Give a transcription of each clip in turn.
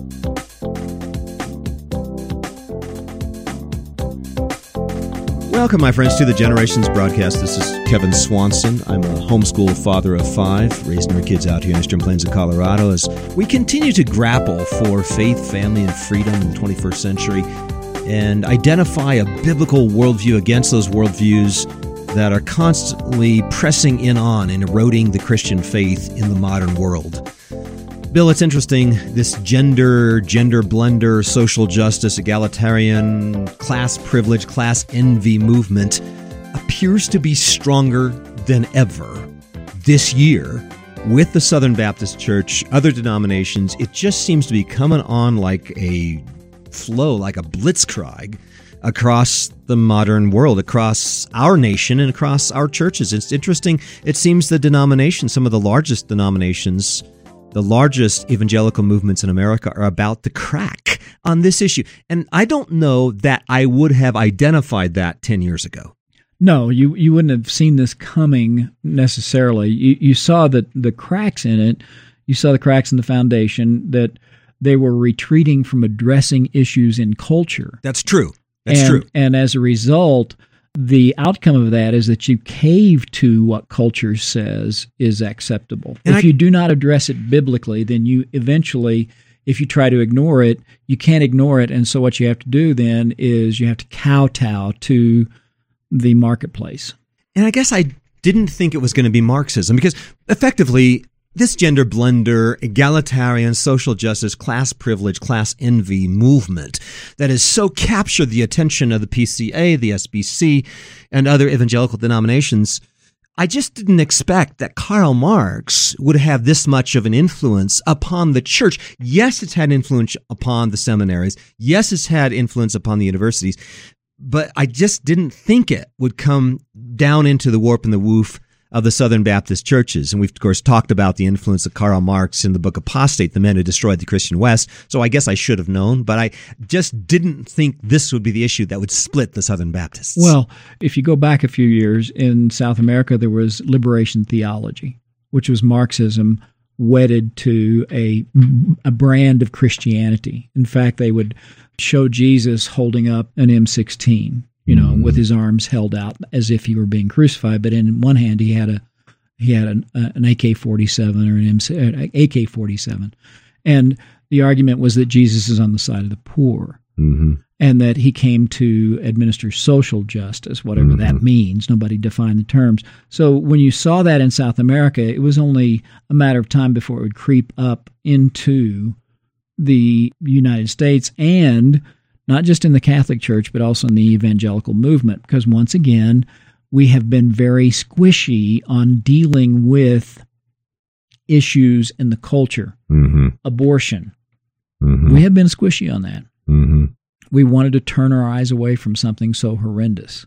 Welcome, my friends, to the Generations broadcast. This is Kevin Swanson. I'm a homeschool father of 5, raising our kids out here in Eastern Plains of Colorado as we continue to grapple for faith, family, and freedom in the 21st century and identify a biblical worldview against those worldviews that are constantly pressing in on and eroding the Christian faith in the modern world. Bill, it's interesting, this gender blender, social justice, egalitarian, class privilege, class envy movement appears to be stronger than ever this year with the Southern Baptist Church, other denominations. It just seems to be coming on like a flow, like a blitzkrieg across the modern world, across our nation and across our churches. It's interesting. It seems the denominations, some of the largest denominations, the largest evangelical movements in America are about to crack on this issue. And I don't know that I would have identified that 10 years ago. No, you wouldn't have seen this coming necessarily. You saw the cracks in it. You saw the cracks in the foundation, that they were retreating from addressing issues in culture. That's true. That's true. And as a result, the outcome of that is that you cave to what culture says is acceptable. And if you do not address it biblically, then you eventually, if you try to ignore it, you can't ignore it. And so what you have to do then is you have to kowtow to the marketplace. And I guess I didn't think it was going to be Marxism, because effectively this gender blender, egalitarian, social justice, class privilege, class envy movement that has so captured the attention of the PCA, the SBC, and other evangelical denominations, I just didn't expect that Karl Marx would have this much of an influence upon the church. Yes, it's had influence upon the seminaries. Yes, it's had influence upon the universities. But I just didn't think it would come down into the warp and the woof of the Southern Baptist churches. And we've, of course, talked about the influence of Karl Marx in the book Apostate, the men who destroyed the Christian West. So I guess I should have known, but I just didn't think this would be the issue that would split the Southern Baptists. Well, if you go back a few years, in South America, there was liberation theology, which was Marxism wedded to a brand of Christianity. In fact, they would show Jesus holding up an M16, with his arms held out as if he were being crucified. But in one hand, he had an AK-47 or an AK-47. And the argument was that Jesus is on the side of the poor, and that he came to administer social justice, whatever that means. Nobody defined the terms. So when you saw that in South America, it was only a matter of time before it would creep up into the United States, and not just in the Catholic Church, but also in the evangelical movement, because once again, we have been very squishy on dealing with issues in the culture. Abortion. We have been squishy on that. We wanted to turn our eyes away from something so horrendous.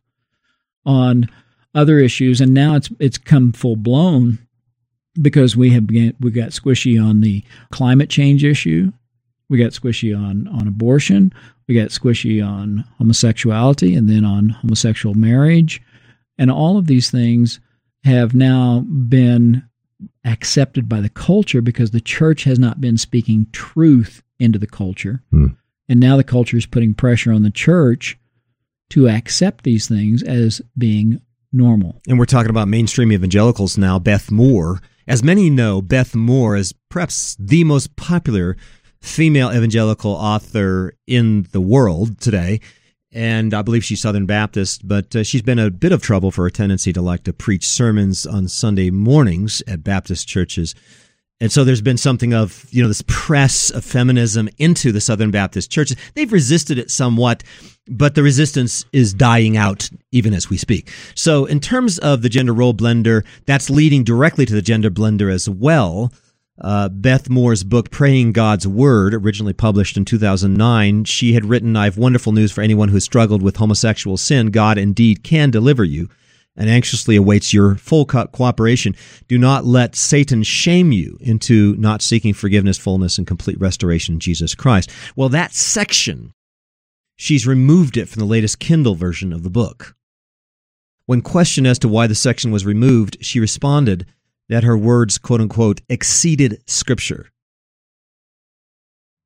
On other issues, and now it's come full blown, because we got squishy on the climate change issue. We got squishy on abortion. We got squishy on homosexuality, and then on homosexual marriage. And all of these things have now been accepted by the culture because the church has not been speaking truth into the culture. And now the culture is putting pressure on the church to accept these things as being normal. And we're talking about mainstream evangelicals now. Beth Moore, as many know, Beth Moore is perhaps the most popular female evangelical author in the world today, and I believe she's Southern Baptist, but she's been a bit of trouble for her tendency to like to preach sermons on Sunday mornings at Baptist churches. And so there's been something of, this press of feminism into the Southern Baptist churches. They've resisted it somewhat, but the resistance is dying out even as we speak. So in terms of the gender role blender, that's leading directly to the gender blender as well. Beth Moore's book, Praying God's Word, originally published in 2009, she had written, "I have wonderful news for anyone who has struggled with homosexual sin. God indeed can deliver you and anxiously awaits your full cooperation. Do not let Satan shame you into not seeking forgiveness, fullness, and complete restoration in Jesus Christ." Well, that section, she's removed it from the latest Kindle version of the book. When questioned as to why the section was removed, she responded that her words, quote-unquote, exceeded Scripture.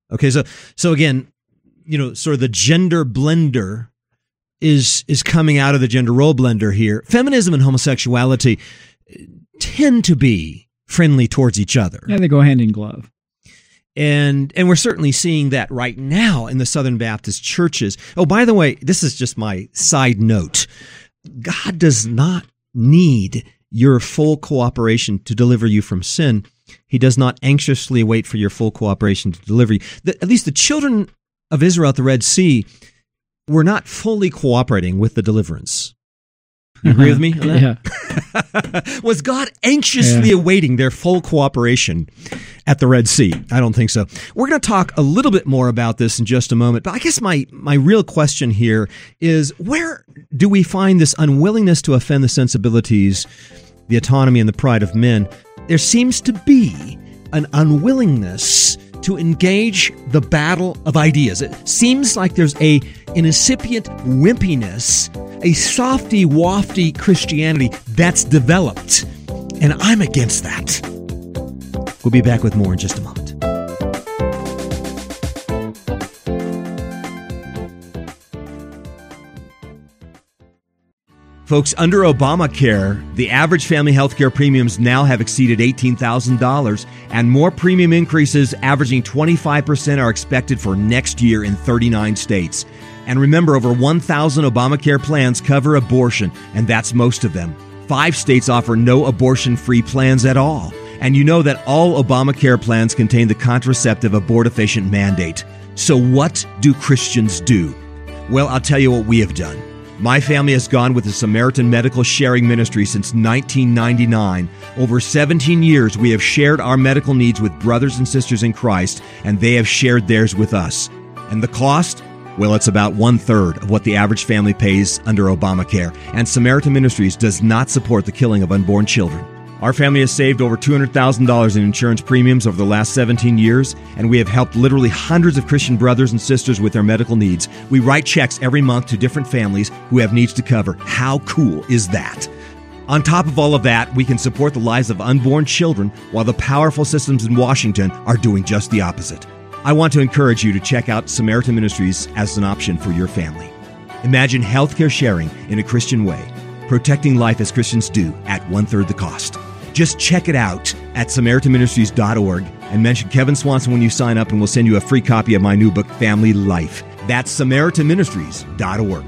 Okay, so again, sort of the gender blender is coming out of the gender role blender here. Feminism and homosexuality tend to be friendly towards each other. Yeah, they go hand in glove. And we're certainly seeing that right now in the Southern Baptist churches. Oh, by the way, this is just my side note. God does not need your full cooperation to deliver you from sin. He does not anxiously wait for your full cooperation to deliver you. At least the children of Israel at the Red Sea were not fully cooperating with the deliverance. You agree with me on that? Yeah. Was God anxiously awaiting their full cooperation at the Red Sea? I don't think so. We're going to talk a little bit more about this in just a moment, but I guess my real question here is, where do we find this unwillingness to offend the sensibilities, the autonomy, and the pride of men? There seems to be an unwillingness to engage the battle of ideas. It seems like there's an incipient wimpiness, a softy-wafty Christianity that's developed, and I'm against that. We'll be back with more in just a moment. Folks, under Obamacare, the average family health care premiums now have exceeded $18,000, and more premium increases averaging 25% are expected for next year in 39 states. And remember, over 1,000 Obamacare plans cover abortion, and that's most of them. 5 states offer no abortion-free plans at all. And you know that all Obamacare plans contain the contraceptive abortifacient mandate. So what do Christians do? Well, I'll tell you what we have done. My family has gone with the Samaritan Medical Sharing Ministry since 1999. Over 17 years, we have shared our medical needs with brothers and sisters in Christ, and they have shared theirs with us. And the cost? Well, it's about 1/3 of what the average family pays under Obamacare. And Samaritan Ministries does not support the killing of unborn children. Our family has saved over $200,000 in insurance premiums over the last 17 years, and we have helped literally hundreds of Christian brothers and sisters with their medical needs. We write checks every month to different families who have needs to cover. How cool is that? On top of all of that, we can support the lives of unborn children while the powerful systems in Washington are doing just the opposite. I want to encourage you to check out Samaritan Ministries as an option for your family. Imagine healthcare sharing in a Christian way, protecting life as Christians do at 1/3 the cost. Just check it out at SamaritanMinistries.org and mention Kevin Swanson when you sign up, and we'll send you a free copy of my new book, Family Life. That's SamaritanMinistries.org.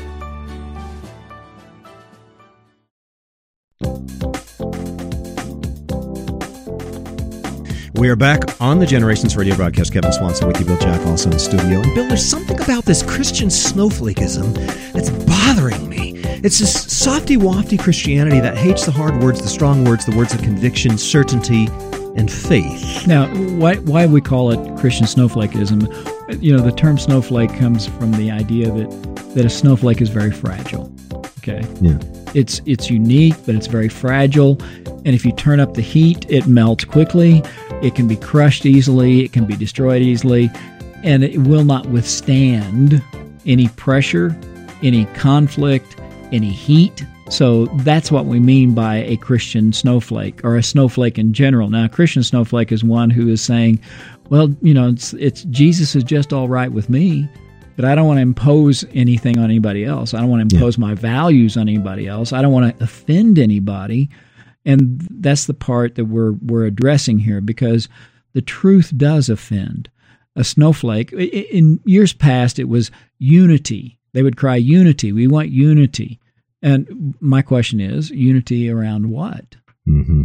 We are back on the Generations Radio broadcast. Kevin Swanson with you, Bill Jack also in the studio. And Bill, there's something about this Christian snowflakeism that's bothering me. It's this softy-wafty Christianity that hates the hard words, the strong words, the words of conviction, certainty, and faith. Now, why we call it Christian snowflakeism? You know, the term snowflake comes from the idea that a snowflake is very fragile. Okay. Yeah. It's unique, but it's very fragile. And if you turn up the heat, it melts quickly. It can be crushed easily. It can be destroyed easily. And it will not withstand any pressure, any conflict, any heat. So that's what we mean by a Christian snowflake, or a snowflake in general. Now, a Christian snowflake is one who is saying, well, you know, it's Jesus is just all right with me, but I don't want to impose anything on anybody else. I don't want to impose my values on anybody else. I don't want to offend anybody. And that's the part that we're addressing here, because the truth does offend. A snowflake, in years past, it was unity. They would cry, unity. We want unity. And my question is, unity around what? Mm-hmm.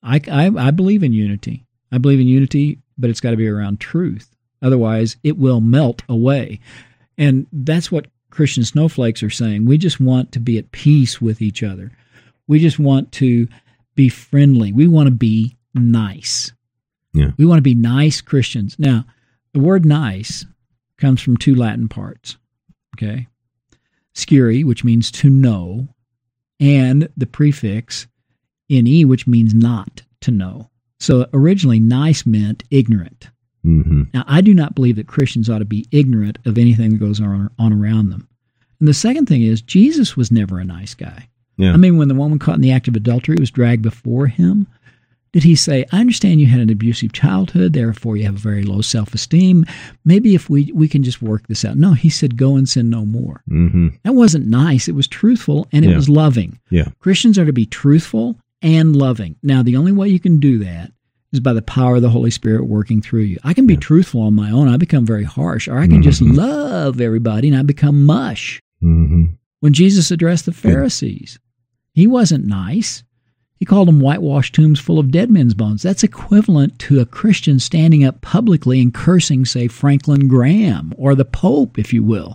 I believe in unity. I believe in unity, but it's got to be around truth. Otherwise, it will melt away. And that's what Christian snowflakes are saying. We just want to be at peace with each other. We just want to be friendly. We want to be nice. Yeah. We want to be nice Christians. Now, the word nice comes from 2 Latin parts. Okay. Scire, which means to know, and the prefix ne, which means not to know. So originally, nice meant ignorant. Mm-hmm. Now, I do not believe that Christians ought to be ignorant of anything that goes on around them. And the second thing is, Jesus was never a nice guy. Yeah. I mean, when the woman caught in the act of adultery was dragged before him, Did he say, I understand you had an abusive childhood, therefore you have a very low self-esteem. Maybe if we can just work this out. No, he said, go and sin no more. Mm-hmm. That wasn't nice. It was truthful, and it was loving. Yeah. Christians are to be truthful and loving. Now, the only way you can do that is by the power of the Holy Spirit working through you. I can be truthful on my own. I become very harsh. Or I can just love everybody, and I become mush. Mm-hmm. When Jesus addressed the Pharisees, he wasn't nice. He called them whitewashed tombs full of dead men's bones. That's equivalent to a Christian standing up publicly and cursing, say, Franklin Graham or the Pope, if you will.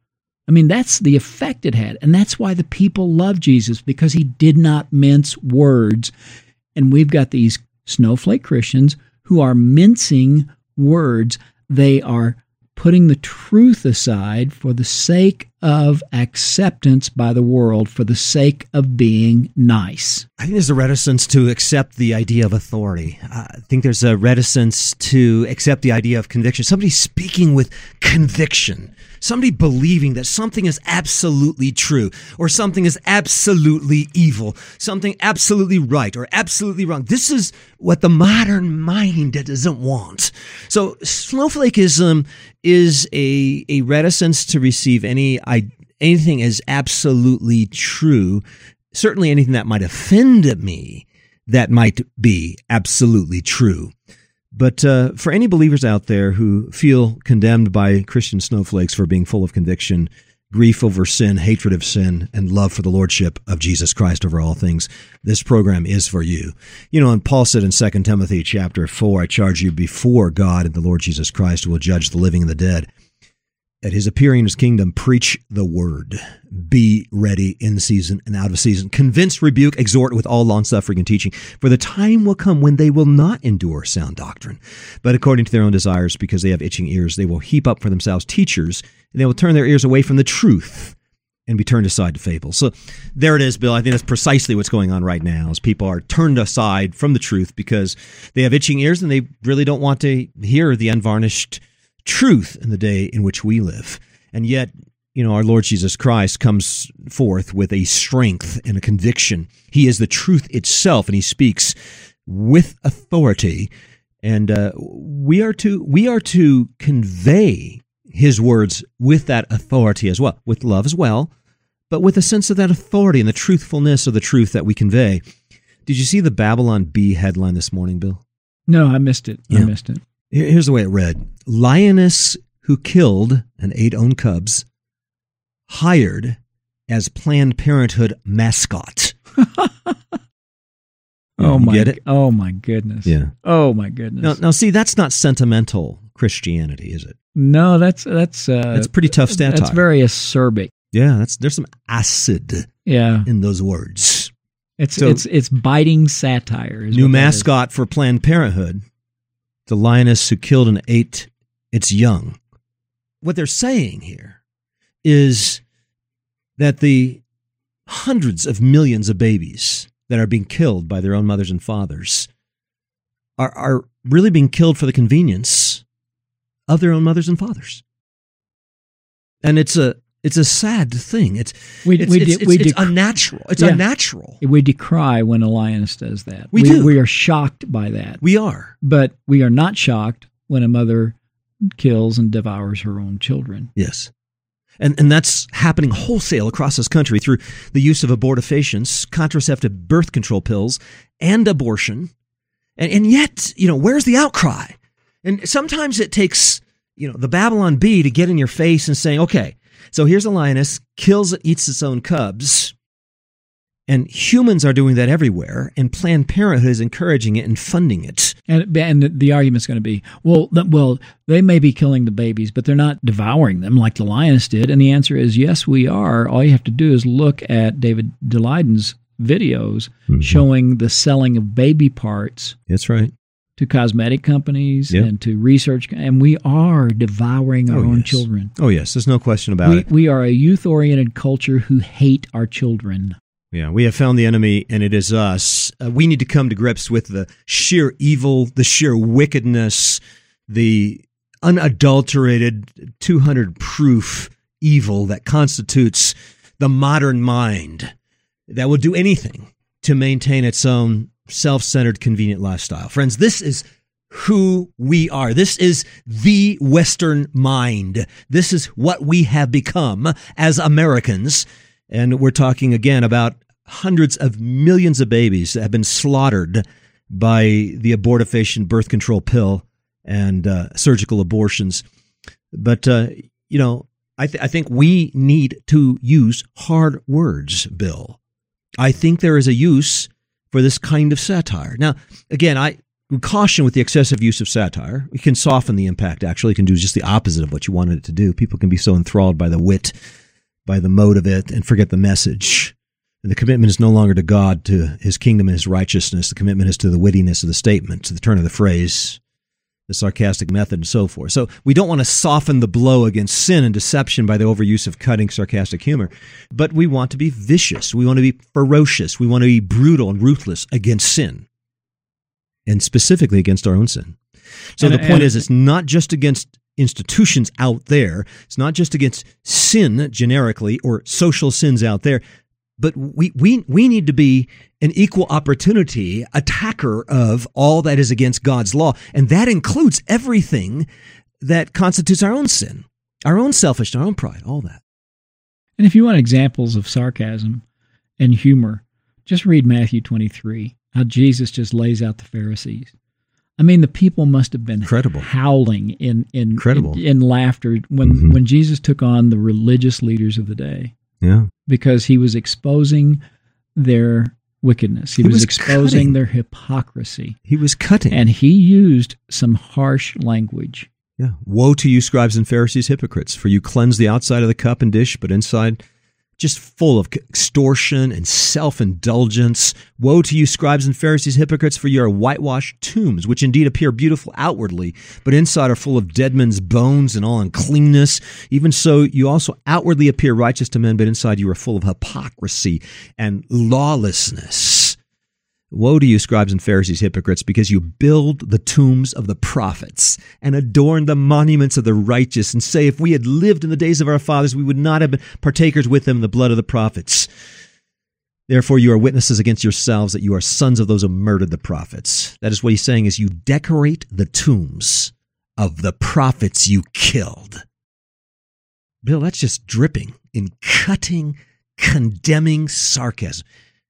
I mean, that's the effect it had. And that's why the people loved Jesus, because he did not mince words. And we've got these snowflake Christians who are mincing words. They are putting the truth aside for the sake of acceptance by the world, for the sake of being nice. I think there's a reticence to accept the idea of authority. I think there's a reticence to accept the idea of conviction. Somebody speaking with conviction. Somebody believing that something is absolutely true, or something is absolutely evil, something absolutely right or absolutely wrong. This is what the modern mind doesn't want. So snowflakeism is a reticence to receive anything as absolutely true, certainly anything that might offend me that might be absolutely true. But for any believers out there who feel condemned by Christian snowflakes for being full of conviction, grief over sin, hatred of sin, and love for the lordship of Jesus Christ over all things, this program is for you. You know, and Paul said in 2 Timothy chapter 4, I charge you before God and the Lord Jesus Christ, who will judge the living and the dead. At his appearing in his kingdom, preach the word. Be ready in season and out of season. Convince, rebuke, exhort with all longsuffering and teaching. For the time will come when they will not endure sound doctrine, but according to their own desires, because they have itching ears, they will heap up for themselves teachers, and they will turn their ears away from the truth and be turned aside to fables. So there it is, Bill. I think that's precisely what's going on right now, is people are turned aside from the truth because they have itching ears and they really don't want to hear the unvarnished truth in the day in which we live. And yet, you know, our Lord Jesus Christ comes forth with a strength and a conviction. He is the truth itself, and he speaks with authority. And we are to convey his words with that authority as well, with love as well, but with a sense of that authority and the truthfulness of the truth that we convey. Did you see the Babylon Bee headline this morning, Bill? No, I missed it. Yeah. I missed it. Here's the way it read. Lioness who killed and ate own cubs hired as Planned Parenthood mascot. Get it? Oh, my goodness. Yeah. Oh, my goodness. Now, see, that's not sentimental Christianity, is it? No, that's pretty tough satire. That's very acerbic. Yeah, there's some acid in those words. It's biting satire. New mascot for Planned Parenthood. The lioness who killed and ate its young. What they're saying here is that the hundreds of millions of babies that are being killed by their own mothers and fathers are really being killed for the convenience of their own mothers and fathers. And it's a sad thing. It's unnatural. It's unnatural. We decry when a lioness does that. We do. We are shocked by that. We are. But we are not shocked when a mother kills and devours her own children. Yes. And that's happening wholesale across this country through the use of abortifacients, contraceptive birth control pills, and abortion. And yet, you know, where's the outcry? And sometimes it takes, you know, the Babylon Bee to get in your face and say, okay, so here's a lioness, kills it, eats its own cubs, and humans are doing that everywhere, and Planned Parenthood is encouraging it and funding it. And the argument's going to be, well, they may be killing the babies, but they're not devouring them like the lioness did. And the answer is, yes, we are. All you have to do is look at David Daleidens' videos showing the selling of baby parts. That's right. To cosmetic companies and to research, and we are devouring our own children. Oh, yes. There's no question about it. We are a youth-oriented culture who hate our children. Yeah, we have found the enemy, and it is us. We need to come to grips with the sheer evil, the sheer wickedness, the unadulterated, 200-proof evil that constitutes the modern mind that will do anything to maintain its own self-centered, convenient lifestyle. Friends, this is who we are. This is the Western mind. This is what we have become as Americans. And we're talking again about hundreds of millions of babies that have been slaughtered by the abortifacient birth control pill and surgical abortions. But, I think we need to use hard words, Bill. I think there is a use for this kind of satire. Now, again, I caution with the excessive use of satire. It can soften the impact, actually. It can do just the opposite of what you wanted it to do. People can be so enthralled by the wit, by the mode of it, and forget the message. And the commitment is no longer to God, to his kingdom and his righteousness. The commitment is to the wittiness of the statement, to the turn of the phrase, the sarcastic method, and so forth. So we don't want to soften the blow against sin and deception by the overuse of cutting, sarcastic humor, but we want to be vicious. We want to be ferocious. We want to be brutal and ruthless against sin, and specifically against our own sin. So the point is, it's not just against institutions out there. It's not just against sin generically or social sins out there, but we need to be an equal opportunity attacker of all that is against God's law. And that includes everything that constitutes our own sin, our own selfishness, our own pride, all that. And if you want examples of sarcasm and humor, just read Matthew 23, how Jesus just lays out the Pharisees. I mean, the people must have been howling in laughter when Jesus took on the religious leaders of the day. Yeah. Because he was exposing their wickedness. He was exposing their hypocrisy. He was cutting. And he used some harsh language. Yeah. Woe to you, scribes and Pharisees, hypocrites, for you cleanse the outside of the cup and dish, but inside just full of extortion and self-indulgence. Woe to you, scribes and Pharisees, hypocrites, for you are whitewashed tombs, which indeed appear beautiful outwardly, but inside are full of dead men's bones and all uncleanness. Even so, you also outwardly appear righteous to men, but inside you are full of hypocrisy and lawlessness. Woe to you, scribes and Pharisees, hypocrites, because you build the tombs of the prophets and adorn the monuments of the righteous, and say, if we had lived in the days of our fathers, we would not have been partakers with them in the blood of the prophets. Therefore, you are witnesses against yourselves that you are sons of those who murdered the prophets. That is what he's saying, is you decorate the tombs of the prophets you killed. Bill, that's just dripping in cutting, condemning sarcasm.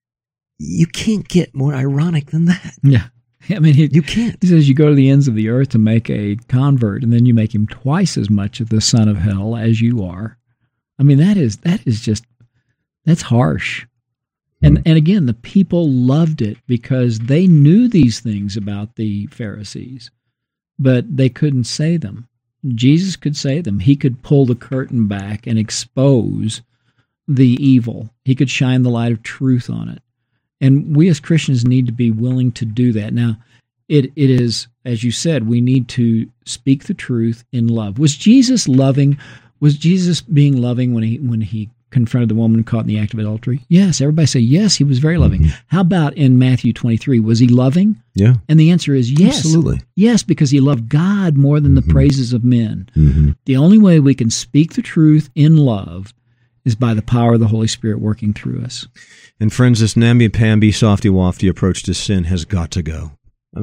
You can't get more ironic than that. Yeah. I mean, you can't. He says you go to the ends of the earth to make a convert, and then you make him twice as much of the son of hell as you are. I mean, that is just, that's harsh. And again, the people loved it because they knew these things about the Pharisees, but they couldn't say them. Jesus could say them. He could pull the curtain back and expose the evil. He could shine the light of truth on it. And we as Christians need to be willing to do that. Now, it is, as you said, we need to speak the truth in love. Was Jesus loving? Was Jesus being loving when he confronted the woman caught in the act of adultery? Yes. Everybody say, yes, he was very loving. How about in Matthew 23? Was he loving? Yeah. And the answer is yes. Absolutely. Yes, because he loved God more than the praises of men. The only way we can speak the truth in love is by the power of the Holy Spirit working through us. And friends, this namby-pamby, softy-wafty approach to sin has got to go.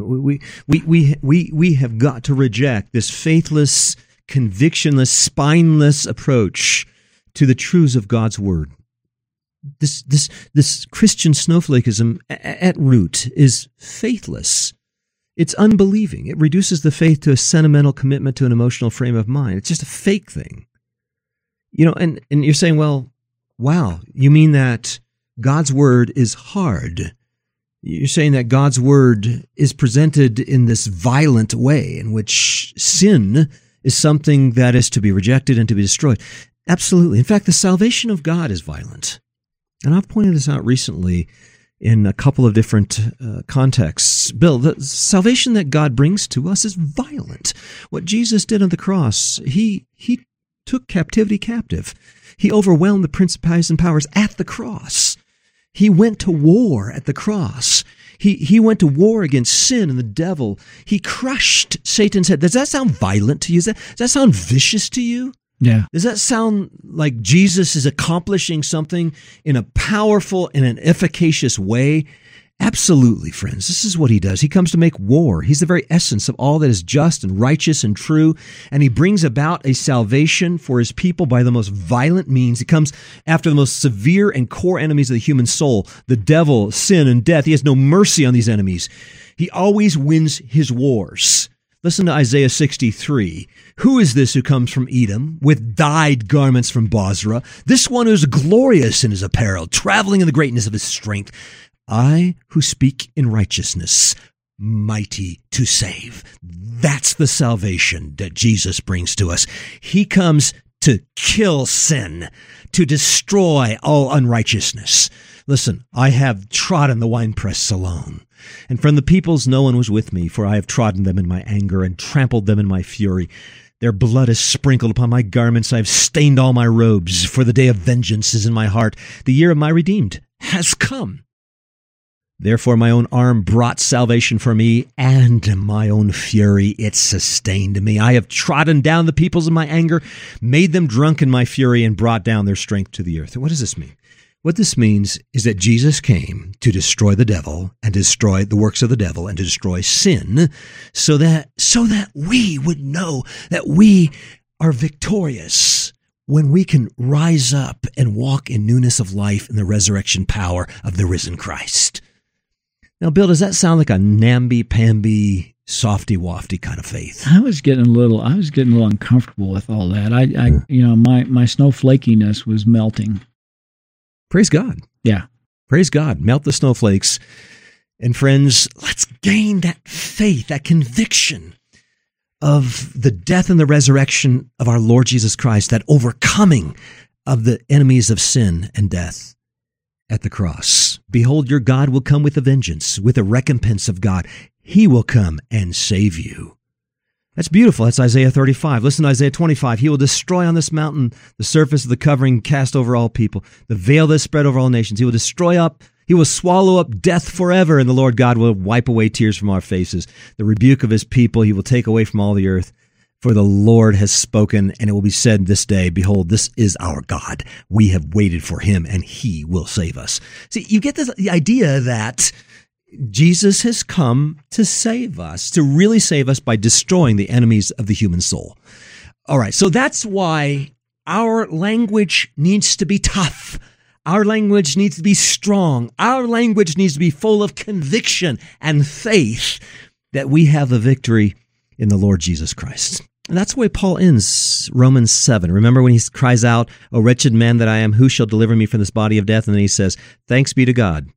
We have got to reject this faithless, convictionless, spineless approach to the truths of God's Word. This Christian snowflakeism at root is faithless. It's unbelieving. It reduces the faith to a sentimental commitment to an emotional frame of mind. It's just a fake thing. And you're saying, well, wow, you mean that God's Word is hard. You're saying that God's Word is presented in this violent way in which sin is something that is to be rejected and to be destroyed. Absolutely. In fact, the salvation of God is violent. And I've pointed this out recently in a couple of different contexts. Bill, the salvation that God brings to us is violent. What Jesus did on the cross, he took captivity captive. He overwhelmed the principalities and powers at the cross. He went to war at the cross. He went to war against sin and the devil. He crushed Satan's head. Does that sound violent to you? Does that sound vicious to you? Yeah. Does that sound like Jesus is accomplishing something in a powerful and an efficacious way? Absolutely, friends. This is what he does. He comes to make war. He's the very essence of all that is just and righteous and true, and he brings about a salvation for his people by the most violent means. He comes after the most severe and core enemies of the human soul, the devil, sin, and death. He has no mercy on these enemies. He always wins his wars. Listen to Isaiah 63. Who is this who comes from Edom with dyed garments from Bozrah? This one who is glorious in his apparel, traveling in the greatness of his strength. I who speak in righteousness, mighty to save. That's the salvation that Jesus brings to us. He comes to kill sin, to destroy all unrighteousness. Listen, I have trodden the winepress alone, and from the peoples no one was with me, for I have trodden them in my anger and trampled them in my fury. Their blood is sprinkled upon my garments. I have stained all my robes, for the day of vengeance is in my heart. The year of my redeemed has come. Therefore my own arm brought salvation for me, and my own fury it sustained me. I have trodden down the peoples in my anger, made them drunk in my fury, and brought down their strength to the earth. What does this mean? What this means is that Jesus came to destroy the devil and destroy the works of the devil and to destroy sin so that we would know that we are victorious when we can rise up and walk in newness of life in the resurrection power of the risen Christ. Now, Bill, does that sound like a namby-pamby, softy-wafty kind of faith? I was getting a little uncomfortable with all that. My snowflakiness was melting. Praise God. Yeah. Praise God. Melt the snowflakes. And friends, let's gain that faith, that conviction of the death and the resurrection of our Lord Jesus Christ, that overcoming of the enemies of sin and death at the cross. Behold, your God will come with a vengeance, with a recompense of God. He will come and save you. That's beautiful. That's Isaiah 35. Listen to Isaiah 25. He will destroy on this mountain the surface of the covering cast over all people, the veil that is spread over all nations. He will swallow up death forever, and the Lord God will wipe away tears from our faces. The rebuke of his people he will take away from all the earth. For the Lord has spoken, and it will be said this day, behold, this is our God. We have waited for him, and he will save us. See, you get the idea that Jesus has come to save us, to really save us by destroying the enemies of the human soul. All right, so that's why our language needs to be tough. Our language needs to be strong. Our language needs to be full of conviction and faith that we have the victory in the Lord Jesus Christ. And that's the way Paul ends Romans 7. Remember when he cries out, "O wretched man that I am, who shall deliver me from this body of death?" And then he says, "Thanks be to God,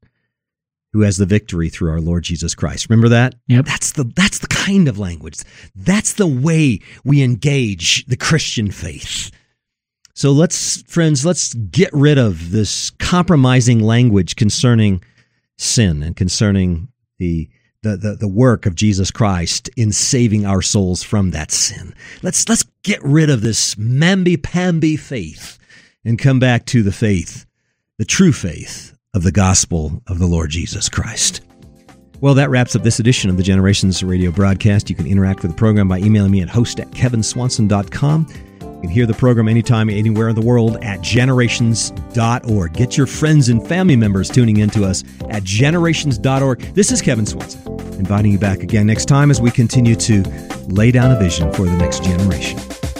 who has the victory through our Lord Jesus Christ." Remember that? Yep. That's the kind of language. That's the way we engage the Christian faith. So let's get rid of this compromising language concerning sin and concerning the work of Jesus Christ in saving our souls from that sin. Let's get rid of this mamby-pamby faith and come back to the faith, the true faith of the gospel of the Lord Jesus Christ. Well, that wraps up this edition of the Generations Radio broadcast. You can interact with the program by emailing me at host@kevinswanson.com. You can hear the program anytime, anywhere in the world at generations.org. Get your friends and family members tuning in to us at generations.org. This is Kevin Swanson, inviting you back again next time as we continue to lay down a vision for the next generation.